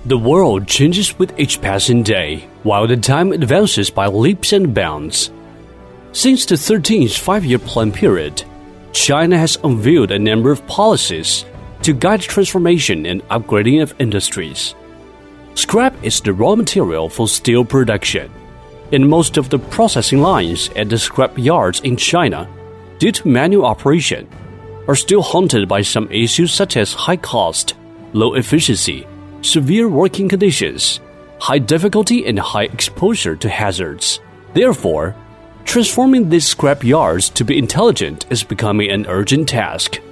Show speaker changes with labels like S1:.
S1: The world changes with each passing day, while the time advances by leaps and bounds. Since the 13th Five-Year Plan period, China has unveiled a number of policies to guide transformation and upgrading of industries. Scrap is the raw material for steel production, and most of the processing lines at the scrap yards in China, due to manual operation, are still haunted by some issues such as high cost, low efficiency, severe working conditions, high difficulty and high exposure to hazards. Therefore, transforming these scrap yards to be intelligent is becoming an urgent task.